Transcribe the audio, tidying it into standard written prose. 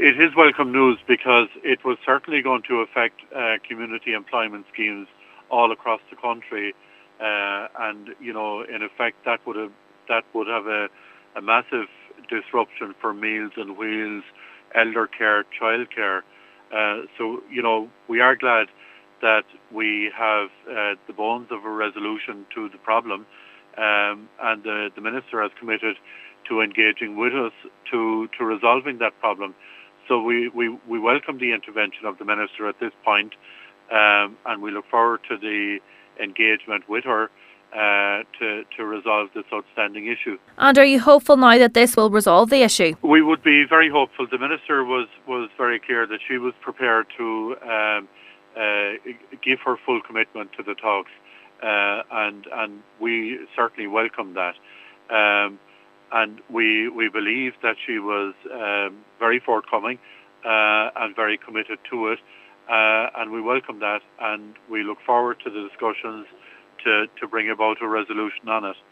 it is welcome news because it was certainly going to affect community employment schemes all across the country, and in effect, that would have a massive disruption for Meals on Wheels, elder care, childcare. So we are glad that we have the bones of a resolution to the problem, and the Minister has committed to engaging with us to resolving that problem. So we welcome the intervention of the Minister at this point, and we look forward to the engagement with her to resolve this outstanding issue. And are you hopeful now that this will resolve the issue? We would be very hopeful. The Minister was very clear that she was prepared to give her full commitment to the talks, and we certainly welcome that. And we believe that she was very forthcoming and very committed to it, and we welcome that, and we look forward to the discussions to bring about a resolution on it.